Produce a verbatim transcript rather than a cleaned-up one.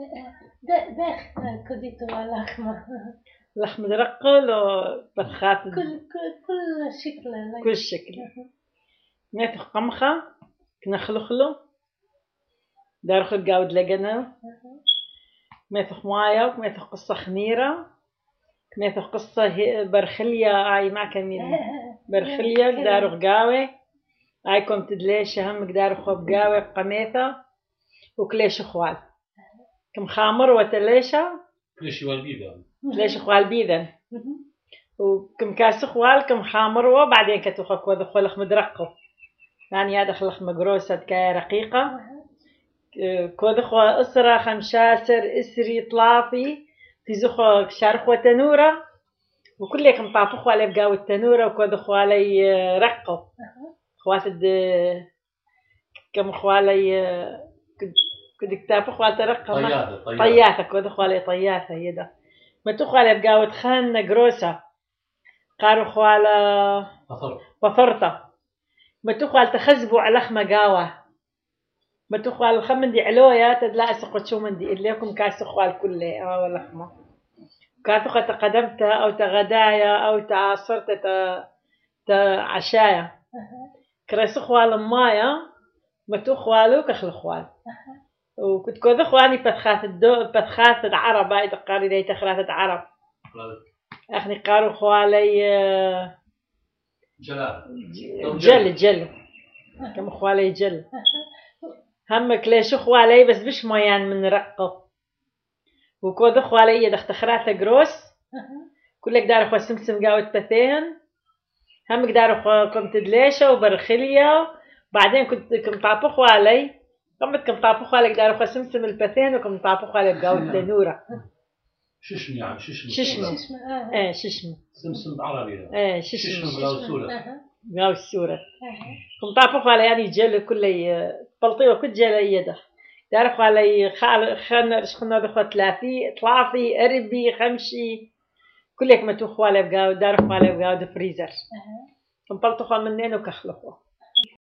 داخل كديتو لحمة لحم مرقل وبطخات كل كل كل شكل كل شكل ناخذ قمخة كنخلخلو دارخ الجود لجنة ناخذ مايا ناخذ قصة خميرة ناخذ قصة برخلية أي ما كمين برخلية دارخ جاوي أي كم تدليش هم دارخ بجاوي بقميثة وكليش خوال كم خامر وتليشة كليش والبيذا كليش خوال بيذا وكم كاس خوال كم خامر وبعدين كتوخك وذ خلق مدرقه يعني هذا خلق مجروسة كاي رقيقة كود خو أسرة خمشاسر إسري طلافي تزخو شارخ وتنورة وكل كم طافخوا على بجاو التنورة وكود خو علي رقه خوات كم خو علي كدك تافخوا على ترقه طياثة طياثة كود خو علي طياثة يدا ما تخو على بجاو تخان جروسة قارو خو على بفرطة ما تخو على تخزبوا على لخمة جاوة ما تخو على الخمن دي علويا تدلا أسقط شو من دي إليكم كاسخو على الكل أو لخمة كاسخو تقدمتها أو تغدايا أو تعصرت تا تعشايا كرسخو على المايا ما تخو على كخلخوال وكنت كذا خواني بتخاف الدو بتخاف العرب هاي تقاري ذي تخرات العرب أخني قارو خوالي جل جل كم خوالي جل هم كليش خوالي بس بش ميان من رقه وكود خوالي يدخ تخرات جروس كلك دار خو سمسم جاوت بثين هم قدار خو كنت دليشة وبرخلية بعدين كنت كم طابخوا علي قمت كم طابخوا علي قدار خو سمسم البثين وكم طابخوا علي بجاوت تنورة ششم يعني ششم ششم ايه ششم سمسم بعربي ايه ششم بجاو السورة بجاو السورة كم طابخوا علي يعني جل كله بلطي وكل جل يده دارخوا علي خال خن خنا دخوا ثلاثي طلافي أربي خمشي كلك ما تخوا علي بجاو دارخوا علي بجاو فريزر كم بلطخوا منين وكخلقوا